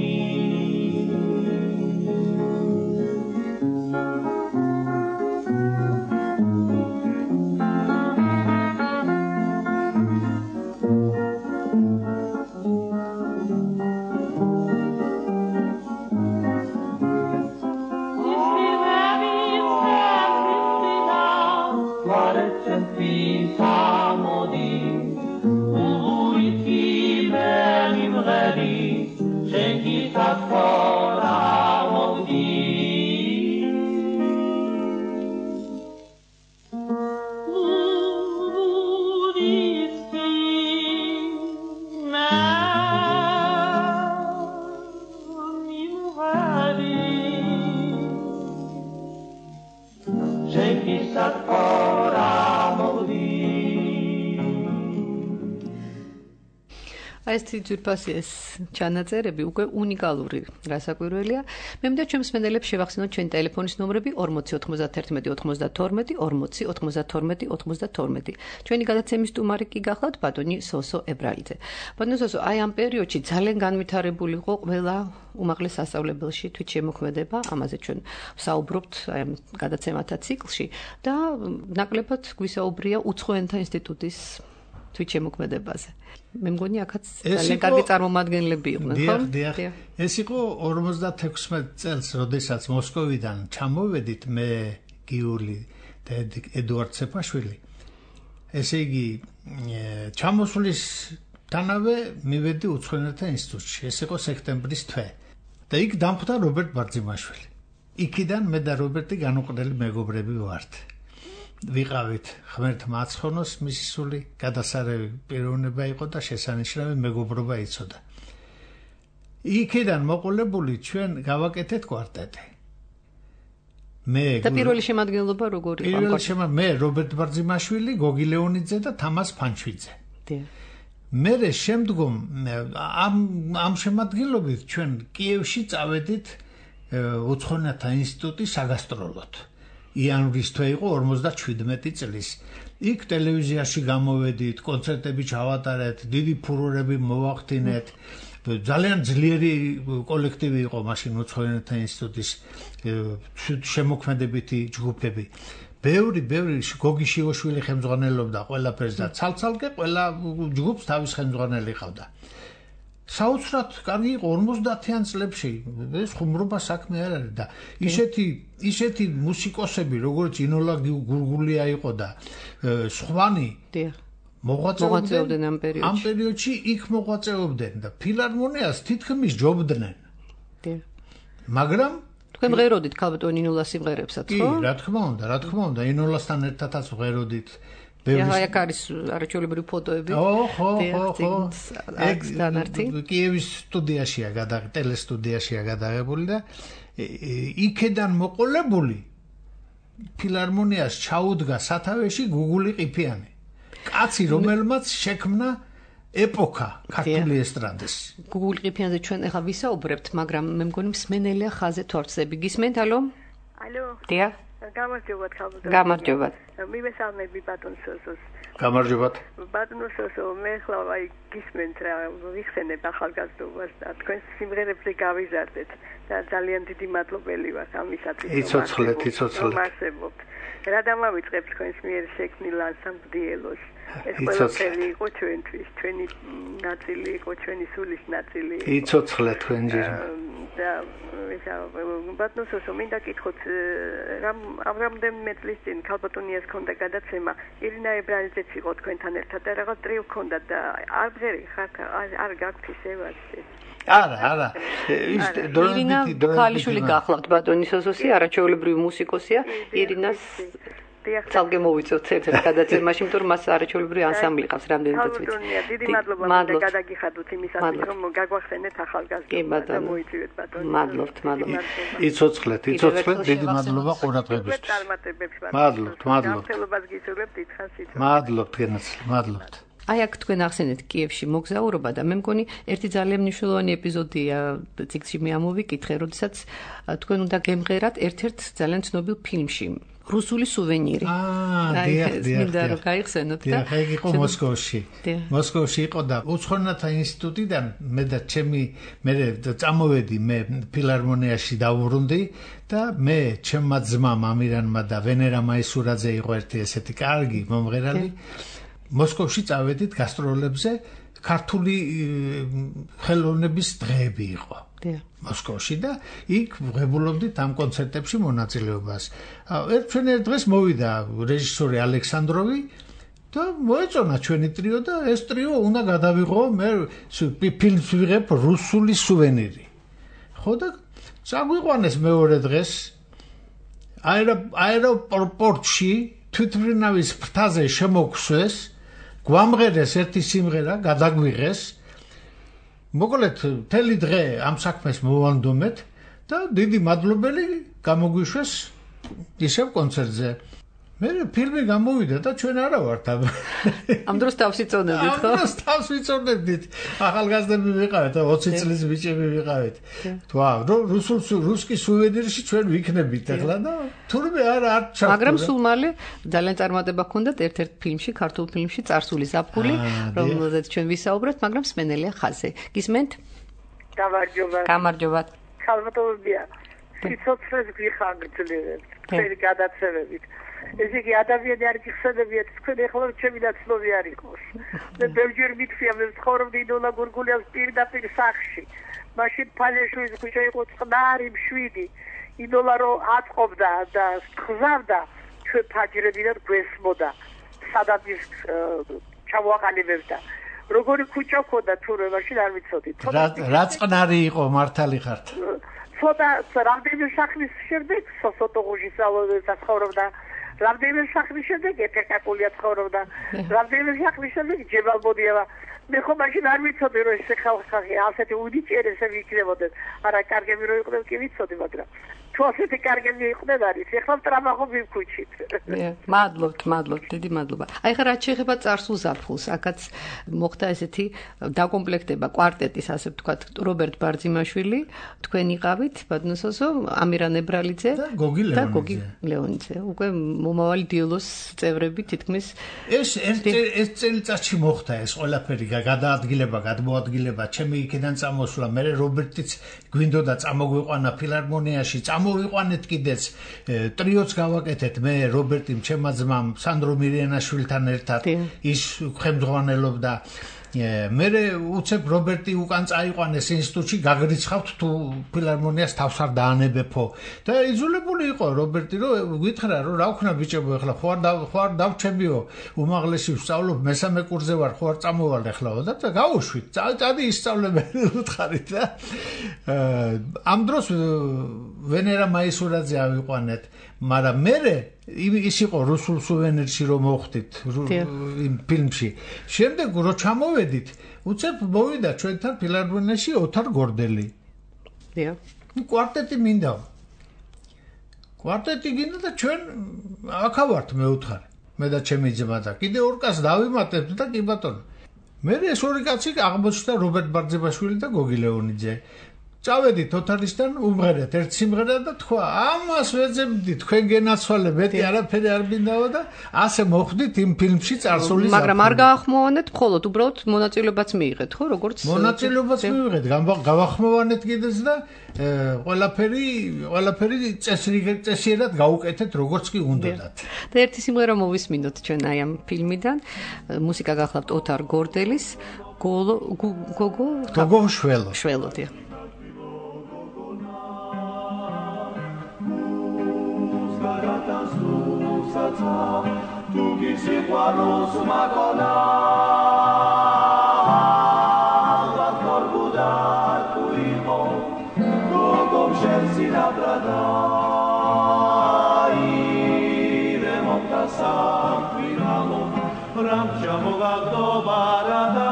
S5: Shake
S3: აი ეს ძირფასი ეს ჩანაწერები უკვე უნიკალური რასაკვირველია. მე მინდა ჩვენს მსმენელებს შევახსენოთ ჩვენი ტელეფონის ნომრები 40 91 92 40 92 92. ჩვენი გადაცემის სტუმარი კი გახლავთ ბატონი სოსო ებრალიძე. ბატონო სოსო, აი ამ პერიოდში ძალიან განვითარებული იყო ყველა უმაღლეს სასწავლებელში თვითშემოქმედება, ამაზე ჩვენ ვსაუბრობთ აი ამ გადაცემათა ციკლში და ნაკლებად გვისაუბრია უცხო ენთა ინსტიტუტის თვითშემოქმედებაზე. მე მგონი აქაც ძალიან კარგი წარმომადგენლები იყვნენ, ხო?
S4: დიახ. ეს იყო 56 წელს, როდესაც მოსკოვიდან ჩამოვედით მე, გიული და ედუარდ ცეფაშვილი. ესე იგი, ჩამოსვლისთანავე მივედი უცხო ენათა ინსტიტუტში. ეს იყო სექტემბრის თვე. და იქ დამხვდა რობერტ ბარძიმაშვილი. იქიდან მე და რობერტი განუყრდელი მეგობრები ვართ. ვიყავით ღმერთმა აცხონოს მისი სული, გადასარევი პიროვნება იყო და შესანიშნავი მეგობრობა იცოდა. იქიდან მოყოლებული ჩვენ გავაკეთეთ კვარტეტი.
S3: და პირველი შემადგენლობა როგორ იყო?
S4: მე რობერტ ბარძიმაშვილი, გოგი ლეონიძე და თამას ფანჩვიძე. მე შემდგომ ამ შემადგენლობით ჩვენ კიევში წავედით უცხო ენათა ინსტიტუტის საგასტროლოდ. იანვრის თვე იყო 57 წლის. იქ ტელევიზიაში გამოვედით, კონცერტები ჩავატარეთ, დიდი ფურორები მოვახდინეთ. ძალიან ძლიერი კოლექტივი იყო მაშინ უცხო ენათა ინსტიტუტის შემოქმედებითი ჯგუფები. ბევრი გოგი შიოშვილი ხელმძღვანელობდა ყველაფერს და ცალ-ცალკე ყველა ჯგუფს თავის ხელმძღვანელი ყავდა. საოცრად კარგი იყო 50-იან წლებში, ეს ხუმრობა საქმე არ არის და ისეთი მუსიკოსები, როგორც ინოლა გურგულია იყო და სხვანი მოღვაწეობდნენ ამ პერიოდში იქ მოღვაწეობდნენ და ფილარმონიას თითქმის ჯობდნენ. მაგრამ
S3: თქვენ მღეროდით ქალბატონ ინოლას სიმღერებსაც, ხო?
S4: კი, რა თქმა უნდა, ინოლასთან ერთადაც მღეროდით.
S3: აქ არის არაჩვეულებრივი ფოტოები.
S4: ხო. კიევის სტუდიაშია ტელესტუდიაშია გადაღებული და იქედან მოყოლებული ფილარმონიას ჩაუდგა სათავეში გუგული ყიფიანი. კაცი, რომელმაც შექმნა ეპოქა ქართული ესტრადის.
S3: გუგული ყიფიანზე ჩვენ ახლა ვისაუბრებთ, მაგრამ მე მგონი მსმენელია ხაზე თორცები. გისმენთ, ალო?
S6: ალო.
S3: დიახ.
S6: გამარჯობათ ხალხო.
S3: გამარჯობათ.
S6: მივესალმები ბატონ სოსოს.
S4: გამარჯობათ.
S6: ბატონო სოსო, მე ხლა აი გისმენთ რა, ვიხსენებ ახალგაზრდობას და თქვენს სიმღერებზე გავიზარდეთ და ძალიან დიდი მადლობელი ვარ ამისათვის.
S4: იცოცხლეთ.
S6: მართებობთ. რა დამავიწყებ თქვენს მიერ შექმნილ ანსამბლს. ეს ყველაფერი იყო ჩვენთვის, ჩვენი ნაწილი იყო, ჩვენი სულის ნაწილი.
S4: იცოცხლეთ თქვენ ჯერ.
S6: და ბატონო სოსო, მინდა გითხოთ, რამდენიმე წლის წინ ქალბატონიას ჰქონდა გადაცემა, ირინა ებრალიძეც იყო თქვენთან ერთად და რაღაც ტრიო ჰქონდა და არ ბღერი ხარ, არ გაქვთ ისევაცი.
S4: არა.
S3: ირინა ქალიშვილი გახლავთ ბატონი სოსოსი, არაჩვეულებრივი მუსიკოსია. ირინას ცალკე მოვიწევთ ერთ-ერთ გადაცემაში, იმიტომ რომ მას არაჩვეულებრივი ანსამბლი ყავს რამდენადაც ვიცი.
S6: დიდი მადლობა მინდა გადაგიხადოთ იმისათვის, რომ გაგვახსენეთ ახალგაზრდობა და მოიწვიეთ ბატონი.
S4: მადლობთ. იცოცხლეთ, დიდი მადლობა ყურადღებისთვის. მადლობთ.
S6: გამხელობას გისურვებთ დიდხანს სიტყვა.
S4: მადლობთ.
S3: აი აქ თქვენ ახსენეთ კიევში მოგზაურობა და მე მგონი ერთი ძალიან მნიშვნელოვანი ეპიზოდია ციკლში მე ამოვიკითხე, როდესაც თქვენ უნდა გემღერათ ერთ-ერთ ძალიან ცნობილ ფილმში რუსული სუვენირი. მინდა რომ გაიხსენოთ და
S4: ეგ იყო მოსკოვში იყო და უცხო ენათა ინსტიტუტიდან მე წამოვედი მე ფილარმონიაში დავუბრუნდი და მე ჩემმა ძმამ ამირანმა და ვენერა მაისურაძე იყო ერთი ესეთი კარგი მომღერალი. მოსკოვში წავედით გასტროლებზე, ქართული ხელოვნების დღეები იყო. მოსკოვში და იქ ვღებულობდით ამ კონცერტებში მონაწილეობას. ჩვენ ერთ დღეს მოვიდა რეჟისორი ალექსანდროვი და მოეწონა ჩვენი ტრიო და ეს ტრიო უნდა გადავიღო მე ფილმს ვიღებ რუსული სუვენირი. ხო და წაგვიყვანეს მეორე დღეს აეროპორტში თვითმფრინავის ფრთაზე შემოგვსვეს, გვამღერეს ერთი სიმღერა, გადაგვიღეს. მოკლედ, მთელი დღე ამ საქმეს მოვანდომეთ და დიდი მადლობელი გამოგვიშვეს ისევ კონცერტზე. მე ფილმი გამოვიდა და ჩვენ არა ვართ
S3: ამ დროს თავს იწონებდით ხო?
S4: ამ დროს თავს ვიწონებდით. ახალგაზრდები ვიყავით, 20 წლის ბიჭები ვიყავით. თვა, რუსკი სუვენირში ჩვენ ვიქნებით ახლა და თურმე არ ჩავ.
S3: მაგრამ სულ მალე ძალიან წარმატება ჰქონდათ ერთ-ერთ ფილმში, ქართულ ფილმში წარსული ზაფხული, რომელზეც ჩვენ ვისაუბრეთ, მაგრამ სმენელია ხაზზე. გისმენთ? გამარჯობა.
S7: ხალხობია. სიცოცხლეს გვიხანგრძლივებთ, თქვენი გადაცემებით. ეს იგი ადამიანი არ გიხსენებიათ, თქვენ ეხლა ჩემი ნაცნობი არ იყოს. მე ბევრჯერ მithvia, მე ვცხოვრობდი ინოლა გურგულიას პირდაპირ სახლში. მაშინ ფალეშვილის ქუჩა იყო წყნარი მშვიდი. ინოლა რო აწყობდა და ხზავდა, ჩვენ ფაჯრებიდან გვესმოდა. სადაც ჩავაყალიბებდა. როგორი ქუჩა ქონდა თურმე მაშინ არ ვიცოდით.
S4: რა წყნარი იყო მართალი ხართ?
S7: ცოტა რამდენიმე სახლის შემდეგ სოსოტოღუში ცხოვრობდა. რამდენიმე სახლის შემდეგ ეთეკაკულია ცხოვრობდა. რამდენიმე სახლის შემდეგ ჯებალბოდიევა. მე ხომ მაშინ არ ვიცოდი რომ ეს ხალხი ასეთი უნიჭიერესები იქნებოდნენ. არა, კარგები რო იყვნენ კი ვიცოდი, მაგრამ თუ ასეთი კარგები იყვნენ არის, ეხლა ტრამახობ იმ ქუჩით.
S3: მადლობთ, დიდი მადლობა. აი ხა რაც შეეხება წარსულ ზაფხულს, აქაც მოხდა ესეთი დაკომპლექტება კვარტეტის, ასე ვთქვათ, რობერტ ბარძიმაშვილი, თქვენ იყავით, ბადნოსოსო, ამირა ნებრალიძე
S4: და გოგი
S3: ლეონიძე. უკვე მომავალი დილოს წევრები თითქმის
S4: ეს წელიწადში მოხდა ეს ყველაფერი, გადმოადგილება, ჩემი იქიდან წამოსვლა, მე რობერტიც გვინდოდა წამოგვიყვანა ფილარმონიაში, მოვიყვანეთ კიდეც ტრიოც გავაკეთეთ მე რობერტი ჩემმა ძმამ სანდრო მირიანაშვილთან ერთად ის ხელმძღვანელობდა მე უცებ რობერტი უკან წაიყვანეს ინსტიტუტში გაგრიცხავთ თუ ფილარმონიას თავს არ დაანებებო და იძულებული იყო რობერტი რომ გითხრა რომ რა ვქნა ბიჭებო ახლა ხო არ დავჩებიო უმაღლესი ვსწავლობ მესამე კურსზე ვარ ხო არ წამოვალ ახლაო და გავუშვით წადი ისწავლებელი უთხარით და ამ დროს ვენერა მაისურაძე ავიყვანეთ მაგრამ მე ის იყო რუსულ სუვენირში რომ მოხვდით იმ ფილმში შემდეგ რო ჩამოვედით უცებ მოვიდა ჩვენთან ფილარმონიაში ოთარ გორდელი
S3: დიახ
S4: კვარტეტი მინდა კვარტეტი გინდა და ჩვენ აქა ვართ მე უთხარი მე და ჩემი ძმა და კიდე ორ კაცს დავიმატებთ და კი ბატონო მე ეს ორი კაცი აღმოჩნდა რობერტ ბარძიმაშვილი და გოგი ლეონიძე წავედით ოთარისთან უმღერეთ ერთ სიმღერა და თქვა ამას ვეძებდი თქვენ გენაცვალე მეტი არაფერი არ მინდაო და ასე მოხვდით იმ ფილმში წარსული ზაფხული
S3: მაგრამ არ გაახმოვანეთ მხოლოდ უბრალოდ მონაწილეობაც მიიღეთ ხო როგორც
S4: მონაწილეობაც მიიღეთ გავახმოვანეთ კიდეც და ყველაფერი წესიერად გავუკეთეთ როგორც კი უნდათ
S3: და ერთი სიმღერა მოვისმინოთ ჩვენ აი ამ ფილმიდან მუსიკა გახლავთ ოთარ გორდელის გოგო შველოდია
S2: Tu gisi quaros magona la corbuda tu imo gogo scelsi la brada ire monta sanguinalo ramciamo gatto barada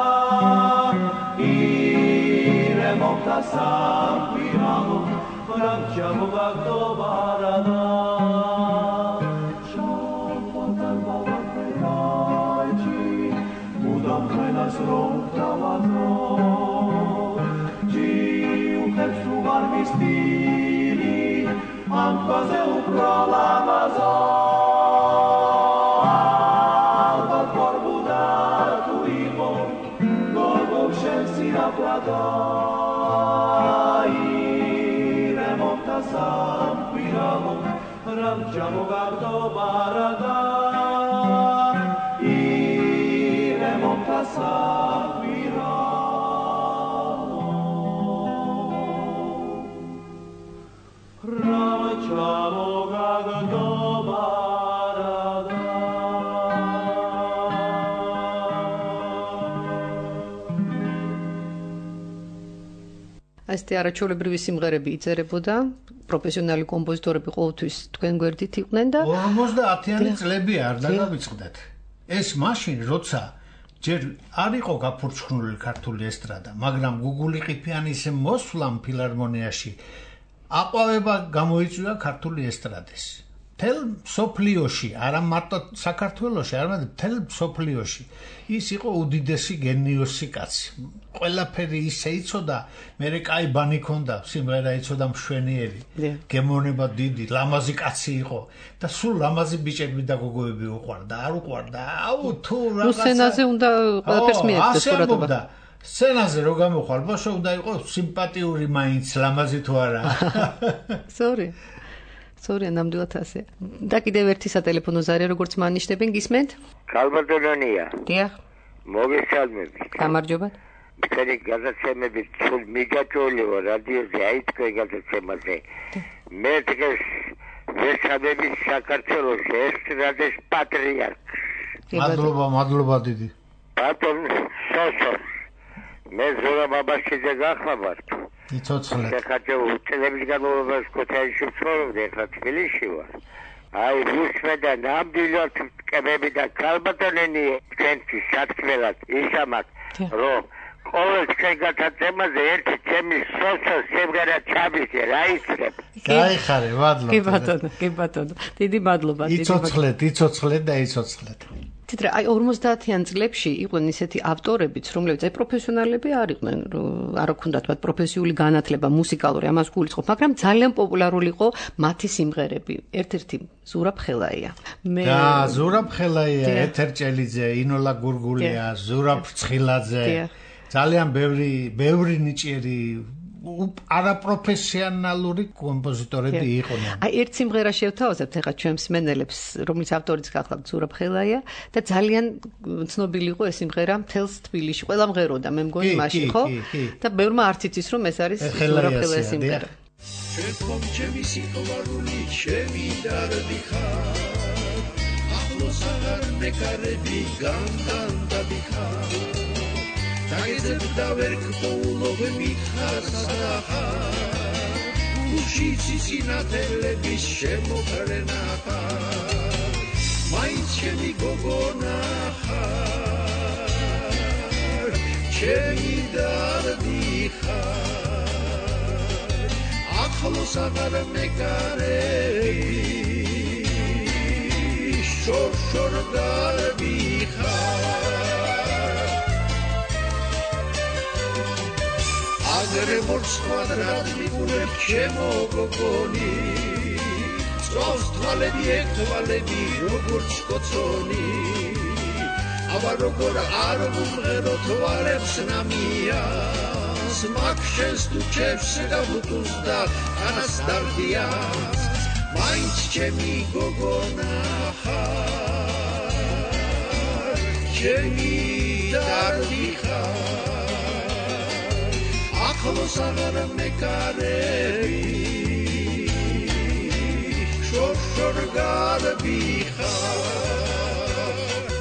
S2: ire monta sanguinalo ramciamo gatto barada Stili, anche upro l'Amazon, al corbuda tu imo, gogo scelsi la plata, remonta sanguinamo, ramciamo gatto barada, remonta sanguinamo. Ramciamo gatto barada
S3: Este არაჩვეულებრივი სიმღერები იწერებოდა პროფესიონალი კომპოზიტორები ყოველთვის თქვენ გვერდით იყვნენ და
S4: 50-იანი წლები არ დაგავიწყდეთ ეს მაშინ როცა ჯერ არ იყო გაფურჩხნული ქართული ესტრადა მაგრამ გუგული ყიფიანის მოსვლამ ფილარმონიაში აყვავება გამოიწვია ქართული ესტრადის თელ სოფლიოში, არა მარტო საქართველოში, არამედ თელ სოფლიოში. ის იყო უდიდესი გენიოსი კაცი. ყველაფერი ისე იცოდა, მერე კაი ბანი ქონდა, სიმღერა იცოდა მშვენიერი. გემოვნება დიდი, ლამაზი კაცი იყო და სულ ლამაზი ბიჭები და გოგოები უყვარდა, არ უყვარდა. აუ თუ რაღაცა.
S3: სცენაზე უნდა ყველაფერს მიეღწეს ყურადღება.
S4: სცენაზე რო გამოხვალ, ბოშო უნდა იყოს სიმპათიური მაინც, ლამაზი თუ არა.
S3: Sorry, ნამდვილად ასე. და კიდევ ერთი სატელეფონო ზარი, როგორც მანიშნებენ, გისმენთ?
S8: ქალბატონია.
S3: დიახ.
S8: მოგესალმებით.
S3: გამარჯობა.
S8: მქონე გადაცემებით სულ მიგაჭოლი ვარ რადიოზე, აი თქვენ გადაცემაზე. მე დღეს ვესწრებით საქართველოს ესტრადის პატრიარქს.
S4: მადლობა დიდი.
S8: ბატონ სოსო. მე ზურაბ ბაბაშიძე გახლავართ.
S4: იცოცხლეთ.
S8: ეხლა უწლების განმავლობაში ქუთაისში ვცხოვრობდი, ეხლა თბილისში ვარ. აი რუსმე და ნამდვილად კებები და ქალბატონენი ჩვენთვის სათქმელად ისამაკ, რომ ყოველ ჩვენ გადაცემაზე ერთი ჩემი სოსო სიმღერა ჩავისე, რა იცლებ.
S4: გაიხარე, მადლობა.
S3: კი ბატონო. დიდი მადლობა.
S4: იცოცხლეთ და იცოცხლეთ.
S3: თითქოს აი 50-იან წლებში იყვნენ ისეთი ავტორებიც, რომლებიც აი პროფესიონალები არ იყვნენ, არ ჰქონდათ მათ პროფესიული განათლება, მუსიკალური, ამას გულისხმობ, მაგრამ ძალიან პოპულარული იყო მათი სიმღერები. ერთ-ერთი ზურაბ ხელაია.
S4: ზურაბ ხელაია, ეთერ ჭელიძე, ინოლა გურგულია, ზურაბ ცხილაძე. ძალიან ბევრი ნიჭიერი არაპროფესიონალური კომპოზიტორები იყვნენ.
S3: აი ერთ სიმღერა შევთავაზებთ ახლა ჩვენ მსმენელებს, რომლის ავტორიც გახლავთ ზურაბ ხელაია და ძალიან ცნობილი იყო ეს სიმღერა მთელს თბილისში. ყველა მღეროდა, მე მგონი მაშინ ხო? და ბევრმა არც იცის რომ ეს არის ზურაბ ხელაიას სიმღერა.
S2: ჩვენ ხომ ჩემი სიყვარული, ჩემი დარდი ხარ. ახლოს აღარ მეკარები განდანდაბი ხარ. დაგეძებ და ვერ გპოულობ მითხარ სადახარ. გულში სინათელების შემოფრენა ხარ. მაინც ჩემი გოგონა ხარ. ჩემი დარდი ხარ. ახლოს აღარ მეკარები შორ გარები ხარ. აგრე მორს კვადრატ მიგულებ ჩემო გოგონი. სწავს თვალები ეკთვალები როგორც კოცონი. აბა როგორ არ მომღერო თვალებს ნამიას. მაგ შენს თუ ჩემს გავუტუს და თანას დარდიას. მაინც ჩემი გოგონა ხარ. ჩემი დარდი ხარ. ახლოს აღარ მეკარები შორ გარები ხარ.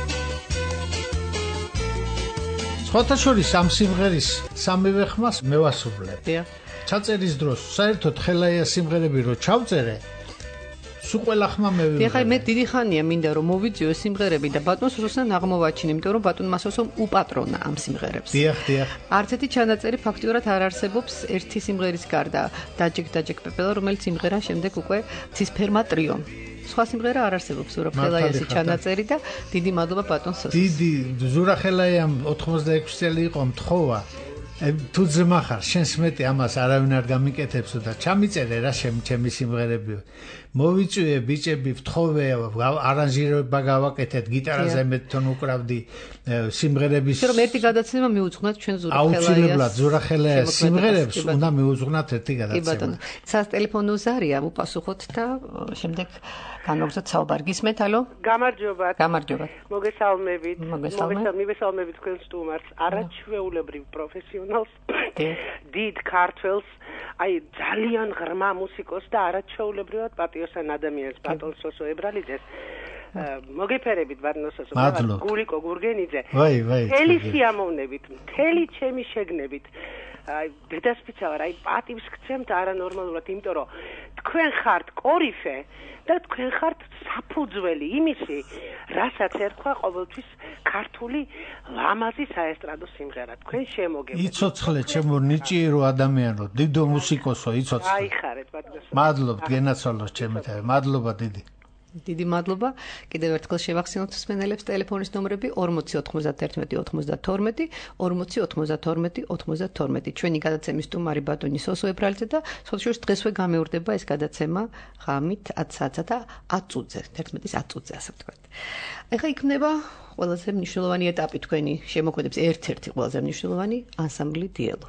S4: სხვათა შორის ამ სიმღერის სამივე ხმას მე ვასრულებ. ჩაწერის დროს საერთოდ ხელაია სიმღერები რო ჩავწერე, სულ ყველა ხმა მე ვიღებ.
S3: ეხლა მე დიდი ხანია მინდა რომ მოვიძიო ეს სიმღერები და ბატონ სოსოსთან აღმოვაჩინე, იმიტომ რომ ბატონ მასოსომ უპატრონა ამ სიმღერებს.
S4: დიახ.
S3: არც ერთი ჩანაწერი ფაქტიურად არ არსებობს ერთი სიმღერის გარდა. დაჯეკ პეპელა, რომელიც სიმღერა შემდეგ უკვე ცისფერმა ტრიო. სხვა სიმღერა არ არსებობს ზურაბ ხელაიასი ჩანაწერი და დიდი მადლობა ბატონ სოსოს.
S4: დიდი ზურაბ ხელაიამ 86 წელი იყო მთხოვა. თუ ძმა ხარ, შენს მეტი ამას არავინ არ გამიკეთებს და ჩამიწერე რა ჩემი სიმღერები. მოვიწვიე ბიჭები, ვთხოვე, არანჟირება გავაკეთეთ, გიტარაზე მე თვითონ უკრავდი სიმღერების.
S3: რომ ერთი გადაცემა მიუძღვნათ ჩვენ ზურაბ ხელაიას.
S4: აუცილებლად ზურაბ ხელაიას სიმღერებს უნდა მიუძღვნათ ერთი გადაცემა.
S3: კი ბატონო. სატელეფონო ზარია, უპასუხოთ და შემდეგ განვაგრძოთ საუბარი. გისმენთ, ალო?
S7: გამარჯობა.
S3: მოგესალმებით.
S7: მივესალმებით თქვენ სტუმარს, არაჩვეულებრივ პროფესიონალს, დიდ ქართველს, აი ძალიან ღრმა მუსიკოს და არაჩვეულებრივად პატიოსან ადამიანს, ბატონ სოსო ებრალიძეს. მოგეფერებით ბატონ სოსო, გულიკო გურგენიძე. მთელი სიამოვნებით, მთელი ჩემი შეგნებით. აი დედასპიცა ვარ, აი პატივს გცემთ არანორმალურად, იმიტომ რომ თქვენ ხართ კორიფე და თქვენ ხართ საფუძველი იმისი, რასაც ერქვა ყოველთვის ქართული ლამაზი საესტრადო სიმღერა. თქვენ შემოგებთ.
S4: იცოცხლე ჩემო ნიჭიერო ადამიანო, დიდო მუსიკოსო, იცოცხლე.
S7: აი ხარეთ ბატონო.
S4: მადლობთ, გენაცვალოს ჩემი თავი. მადლობა დიდი.
S3: დიდი მადლობა. კიდევ ერთხელ შევახსენოთ მსმენელებს ტელეფონის ნომრები 409192 409292. ჩვენი გადაცემის სტუმარი ბატონი სოსო ებრალიძე და სოციალურ დღესვე გამეორდება ეს გადაცემა ღამით 10 საათსა და 10 წუთზე, 11-ის 10 წუთზე, ასე ვთქვათ. ეხლა იქნება ყველაზე მნიშვნელოვანი ეტაპი თქვენი შემოქმედების ერთ-ერთი ყველაზე მნიშვნელოვანი ანსამბლი დიელო.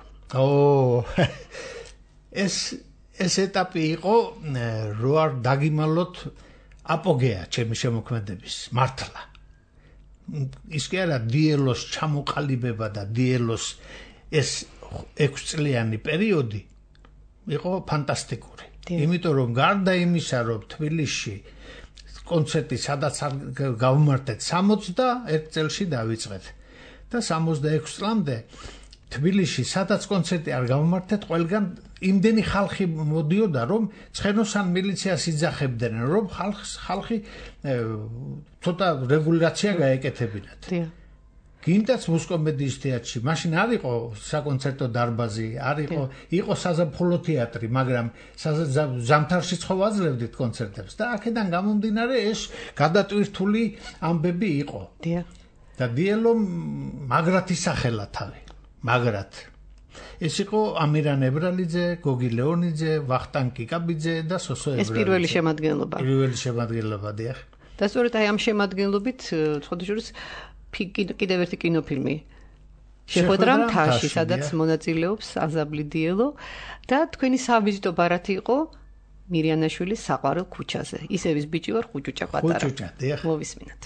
S4: ეს ეტაპი იყო რო არ დაგიმალოთ აპოგეა ჩემი შემოქმედების მართლა. ის კი არა დიელოს ჩამოყალიბება და დიელოს ეს 6 წლიანი პერიოდი იყო ფანტასტიკური. იმიტომ რომ გარდა იმისა რომ თბილისში კონცერტი სადაც გავმართეთ 61 წელში დავიწყეთ და 66 წლამდე თბილისში სადაც კონცერტი არ გავმართეთ ყველგან იმდენი ხალხი მოდიოდა რომ ცხენოსან მილიციას იძახებდნენ რომ ხალხი ცოტა რეგულაცია გაეკეთებინათ. გინდაც მუსკომედიის თეატრში მაშინ არ იყო საკონცერტო დარბაზი, იყო საზაფხულო თეატრი, მაგრამ ზამთარში ვაძლევდით კონცერტებს და აქედან გამომდინარე ეს გადატვირთული ამბები იყო. და დიელომ მაგრად ისახელა თავი. მაგრად. ეს იყო ამირან ებრალიძე, გოგი ლეონიძე, ვახტანგ კიკაბიძე და სოსო ებრალიძე. ეს პირველი შემადგენლობა. პირველი შემადგენლობა, დიახ.
S3: და სწორედ აი ამ შემადგენლობით ხოდიშორის კიდევ ერთი კინოფილმი შეხვედრა მთაში, სადაც მონაწილეობს ანსამბლი დიელო და თქვენი სავიზიტო ბარათი იყო მირიანაშვილის საყვარელ ქუჩაზე. ისევის ბიჭი ვარ, ხუჭუჭა პატარა.
S4: ხუჭუჭა, დიახ.
S3: მოვისმინოთ.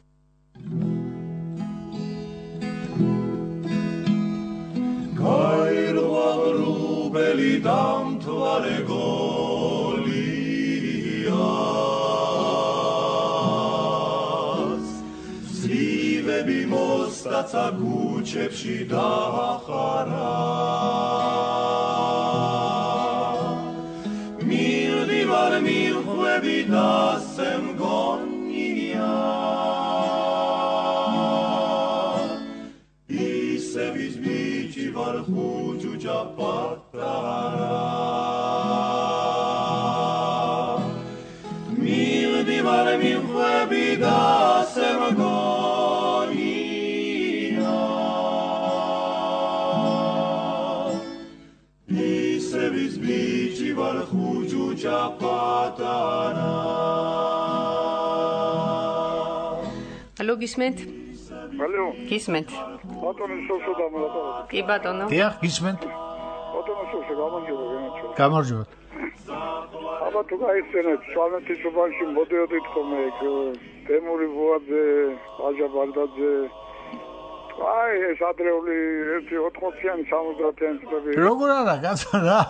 S2: გაირღვაღრუბელი დამთვალე გოლიას ზივები მოსტაცა ქუჩებში დაახარა მივდივარ მივხვევი და სემგონია ისევის ბიჭი ვარ ხუჭუჭა პატარა მივდივარ მივხვევი და სემგონია ისევის ბიჭი ვარ ხუჭუჭა პატარა
S3: ალო გისმენთ?
S1: ალო
S3: გისმენთ?
S1: ბატონო სოსო დამლაპარაკე.
S3: კი ბატონო.
S4: დიახ, გისმენთ?
S1: ბატონო სოსო გამარჯობა.
S4: გამარჯობა.
S1: აბა თუ გაიხსენეთ სვანეთის უბანში მოდიოდით ხოლმე ეგ თემური ბუაძე, აჟა ბაგდაძე. აი ეს ადრეული 80-იანი 70-იანი წლები.
S4: როგორ არა, კაცო რა.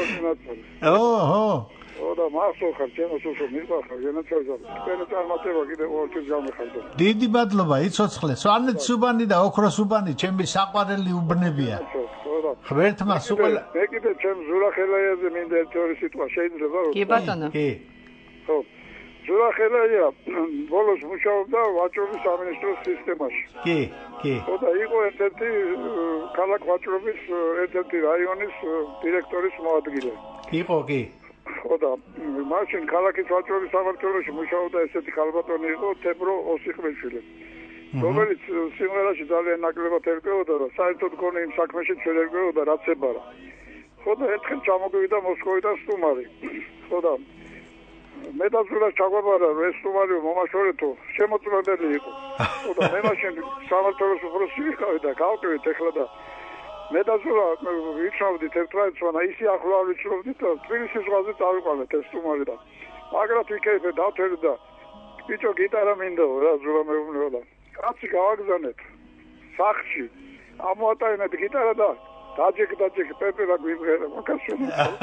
S4: და
S1: მასო ხარ ჩემოსო მიყახა გენაცვალა. თქვენ წარმატება კიდევ ორჩის გამეხარდა.
S4: დიდი მადლობა, იცოცხლე. სვანეთის უბანი და ოქროს უბანი ჩემი საყვარელი უბნებია. ღმერთმა სულ
S1: მე კიდე ჩემ ზურახელაიაზე მინდა ერთი ორი სიტყვა შეიძლება რომ
S3: კი ბატონო.
S4: კი.
S1: ხო. ზურახელაია ბოლოს მუშაობდა ვაჭრობის სამინისტროს სისტემაში.
S4: კი, კი.
S1: ხო და იყო ერთ-ერთი ქალაქ ვაჭრობის ერთ-ერთი რაიონის დირექტორის მოადგილე.
S4: იყო, კი.
S1: ხო და მაშინ ქალაქის ვაჭრობის სამმართველოში მუშაობდა ესეთი ხალბატონი იყო თებრო ოსიხმეშვილი. რომელიც სიმღერაში ძალიან ნაკლებად ერკვეოდა და საერთოდ გონი იმ საქმეში ვერ ერკვეოდა რაც ებარა. ხო და ერთხელ ჩამოგვივიდა მოსკოვიდან სტუმარი. ხო და მე დაძვრა ჩაგვაბარა რომ ეს სტუმარი მომაშორეთო შემოწმებელი იყო. ხო და მე მაშინ სამმართველოს უფროსი ვიყავი და გავყივით ეხლა და მე დაძვრა ვიცნობდით ერთმანეთსვანა ისი ახლო არ ვიცნობდით და თბილისის ზღვაზე წავიყვანეთ ეს სტუმარი და მაგრად ვიქეიფე დავთველი და ბიჭო გიტარა მინდა რა ზურა მეუბნება და კაცი გავაგზავნეთ სახში ამოატანეთ გიტარა და დაჯექ პეპერა გვიმღერა მოკასვენა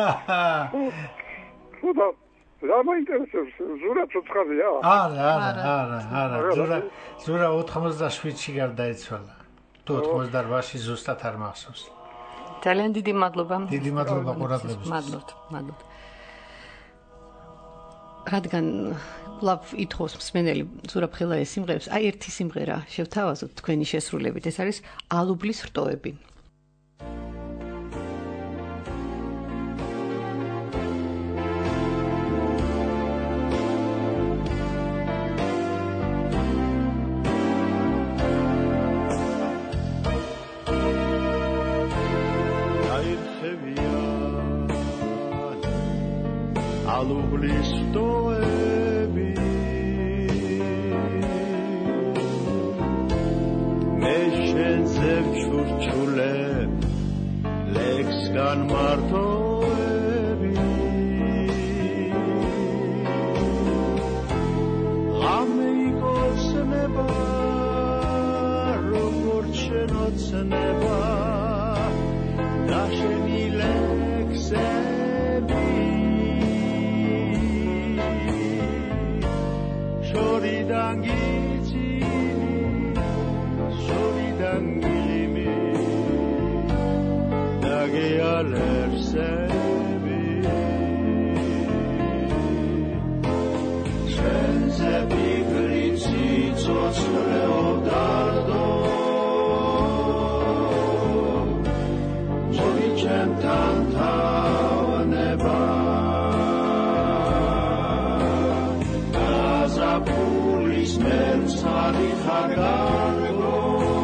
S1: ხო და რა მაინტერესებს ზურა ცოცხალია
S4: არა ზურა 87-ში გარდაიცვალა თუ 88-ში ზუსტად არ მახსოვს
S3: ძალიან დიდი მადლობა
S4: დიდი მადლობა ყურადღებისთვის
S3: მადლობთ რადგან ლავ ითხოვს მსმენელი ზურაბ ხელაიას სიმღერებს აი ერთი სიმღერა შევთავაზოთ თქვენი შესრულებით ეს არის ალუბლის რტოები
S2: ალუბლის ტოები მე შენზე ვჩურჩულე ლექსგან მარტოები ღამე იკოცნება როგორც შენოცნება და შენი ლექსები შორიდან გიძინი შორიდან გილიმი დაგეალერსები შენზე ფიქრი ციცოცხლეო დარდო მოდი ჩემთან თავნება გაზაფხულის მერცხალი ხარ გარგო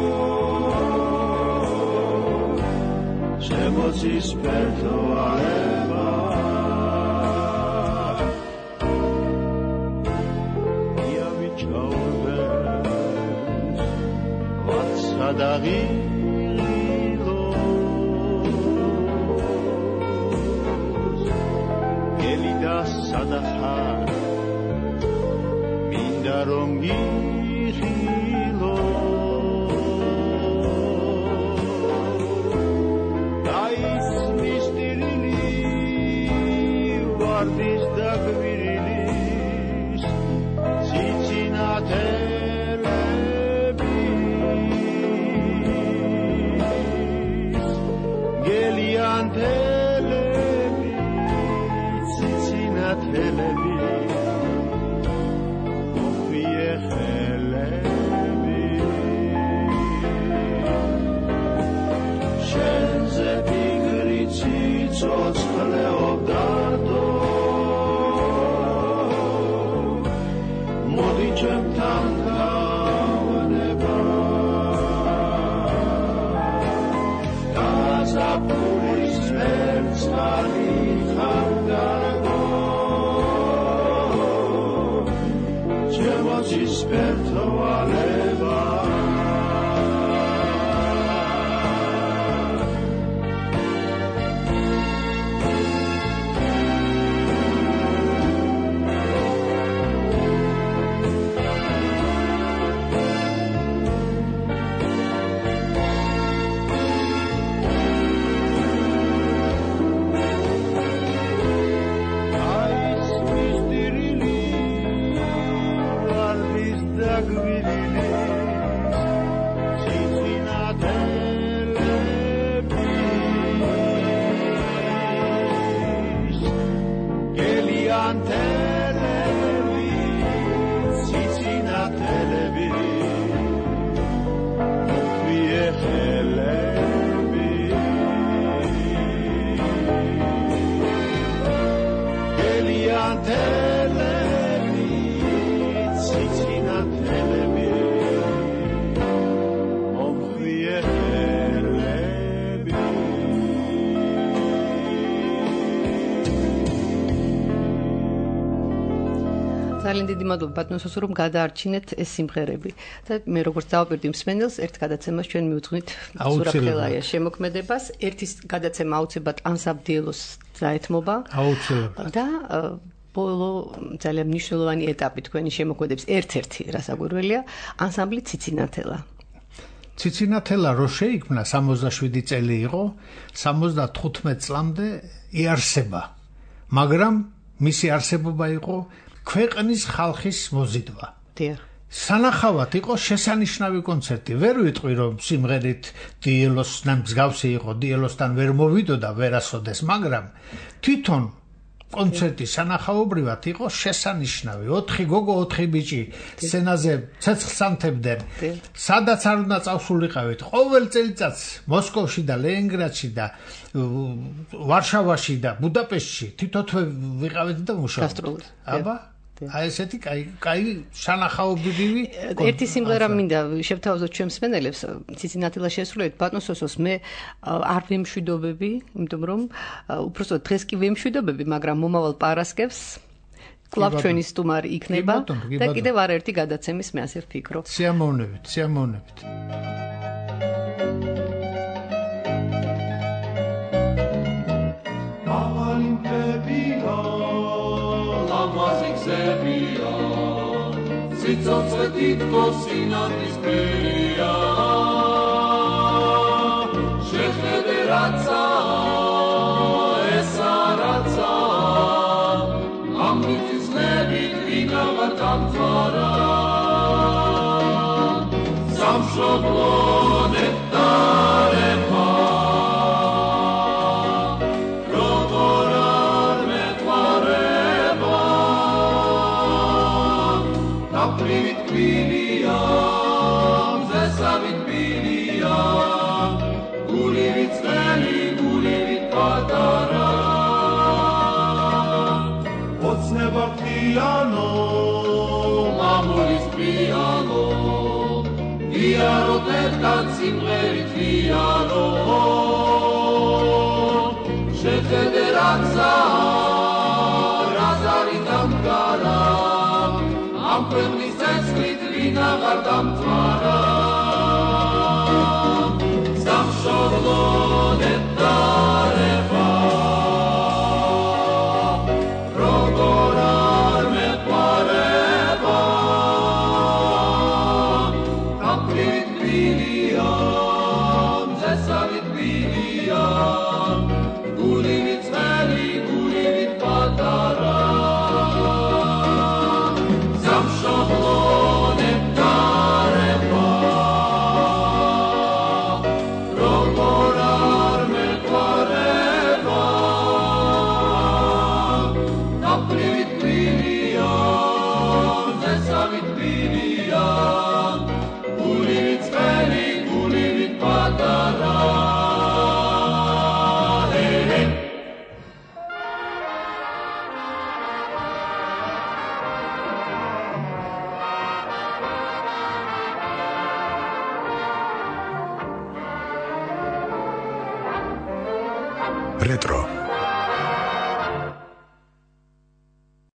S2: შემოცის ფერდო არება იავი ჩაურბენს ვაცა დაღილოს გელი და სადახარ მინდა რომ გიხილო გაიცნის ტირილი ვარდის და გვირილის ციცინათელები გელიანთელები ციცინათელები შენზე ფიქრი ციცოცხლეო დარდო მოდი ჩემთან გავნება გაზაფხულის მერცხალი ხარ გარგო შემოცის ფერდო არება
S3: ძალიან დიდი მადლობა ბატონსო რომ გადაარჩინეთ ეს სიმღერები და მე როგორც დავაპირდი მსმენელს ერთ გადაცემას ჩვენ მივუძღვნით სურაფხელაია შემოქმედებას ერთი გადაცემა აუცილებლად ანსამბლოს დაეთმობა აუცილებლად და ბოლო ძალიან მნიშვნელოვანი ეტაპი თქვენი შემოქმედების ერთ-ერთი რასაკვირველია ანსამბლი ციცინათელა
S4: ციცინათელა რო შეიქმნა 67 წელი იყო 75 წლამდე იარსება მაგრამ მისი არსებობა იყო ქვეყნის ხალხის მოზიდვა. სანახავად იყო შესანიშნავი კონცერტი. ვერ ვიტყვი რომ სიმღერით დიელოსთან მსგავსი იყო, დიელოსთან ვერ მოვიდოდა ვერასოდეს, მაგრამ თვითონ კონცერტი სანახაობრივად იყო შესანიშნავი. 4 გოგო, 4 ბიჭი სცენაზე ცეცხლს ანთებდნენ. სადაც არ უნდა წავსულიყავით. ყოველ წელიწადს მოსკოვში და ლენინგრადში და ვარშავაში და ბუდაპეშტში თვითონ ვიყავით და მუშაობთ. აბა აი ესეთი კაი შანახაობრივი
S3: ერთი სიმღერა მინდა შევთავაზოთ ჩემს მსმენელებს ციცინათილა შესრულებით ბატონ სოსოს მე არ ვემშვიდობები იმიტომ რომ უბრალოდ დღეს კი ვემშვიდობები მაგრამ მომავალ პარასკევს კლავ ჩვენი სტუმარი იქნება და კიდევ არაერთი გადაცემის მე ასე ვფიქრობ
S4: სიამოვნებით
S2: Sicoce titko sinatis peria Shechede ratza Esaraza Amnitis levit vina vartam tvara Samshoblo nektarepa Piano, mamulis piano, piano tertat simlerit piano, shechede ratza, razarit amgara, ampernis eskrit vina vardam tvara, stam shorlo netareva.
S9: Retro